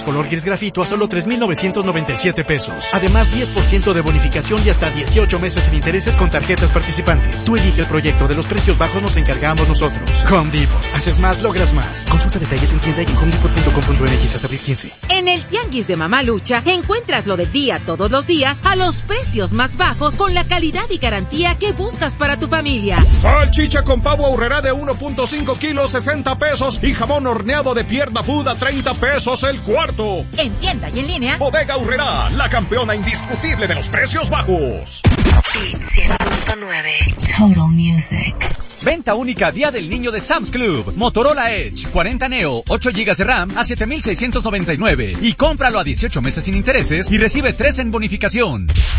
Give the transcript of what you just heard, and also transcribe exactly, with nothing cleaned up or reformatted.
Color gris grafito a solo tres mil novecientos noventa y siete pesos. Además, diez por ciento de bonificación y hasta dieciocho meses sin intereses con tarjetas participantes. Tú elige el proyecto, de los precios bajos nos encargamos nosotros. Home Depot. Haces más, logras más. Consulta detalles en tienda y en home depot punto com punto m x hasta abril quince. En el Tianguis de Mamalucha encuentras lo del día todos los días a los precios más bajos con la calidad y garantía que buscas para tu familia. Salchicha con pavo Aurrerá de uno punto cinco kilos, sesenta pesos. Y jamón horneado de pierna fuda, treinta pesos el cuarto. En tienda y en línea. Bodega Aurrerá, la campeona indiscutible de los precios bajos. Hit cien punto nueve. Total Music. Venta única Día del Niño de Sam's Club. Motorola Edge cuarenta Neo, ocho gigas de RAM a siete mil seiscientos noventa y nueve. Y cómpralo a dieciocho meses sin intereses y recibe tres en bonificación.